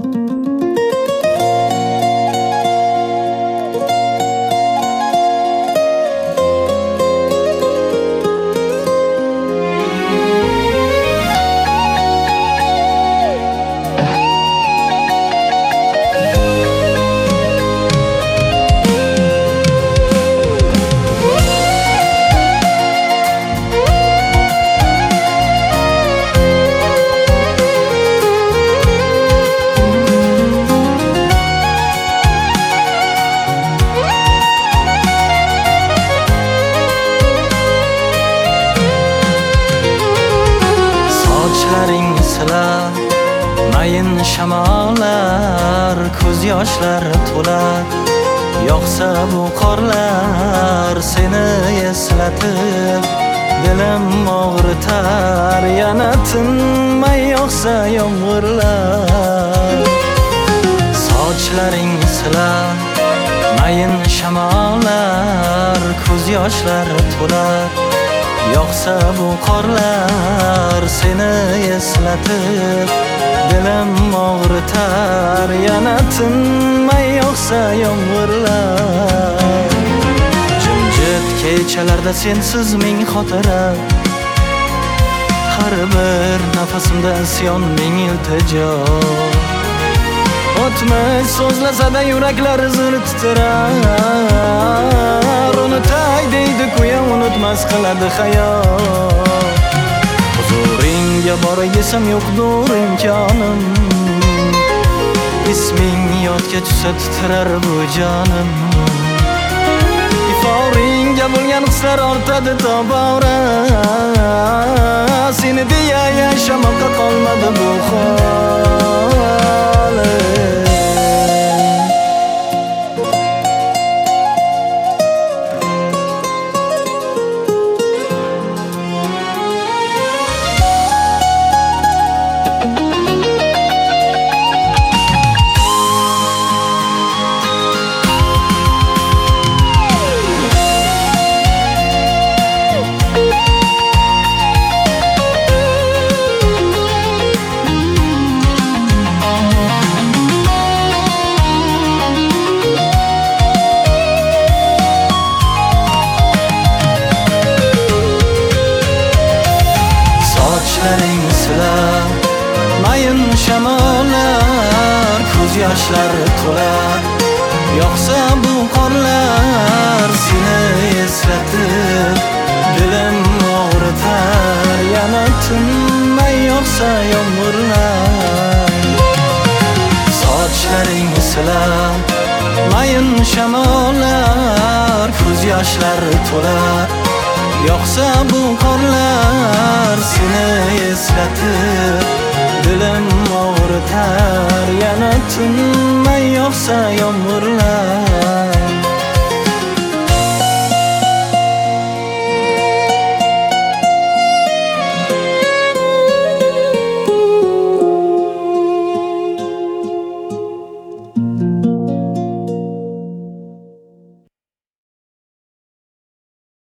Mayin shamollar ko'z yoshlar to'lar, yoqsa bu qorlar seni eslatib dilim og'ritar. Yana tinmay yoqsa yomg'irlar, sochlaring silar. Mayin shamollar ko'z yoshlar to'lar, yoqsa bu qorlar seni eslatib dilim og'ritar. Yana tinmay yoqsa yomg'irlar, jimjit kechalarda sensiz ming xotira. Har bir nafasimda isyon ming iltijo. O'tmish so'zlasada yuraklar zir titrar. Unutay deydi kuya, unutmas qiladi hayot. Huzuringga boray desam yo'qdur imkonim. Isming yodga tushsa titrar bu jonim. Iforingga bo'lgan hislar ortadi tobora. Seni deya yashamoqqa qolmadi bu holim. Mayin shamollar ko'z yoshlar to'lar, yoqsa bu qorlar seni eslatib dilim og'ritar. Yana tinmay yoqsa yomg'irlar, sochlaring silar. Mayin shamollar ko'z yoshlar to'lar, yoqsa bu qorlar seni eslatib dilim og'ritar. Yana tinmay yoqsa yomg'irlar.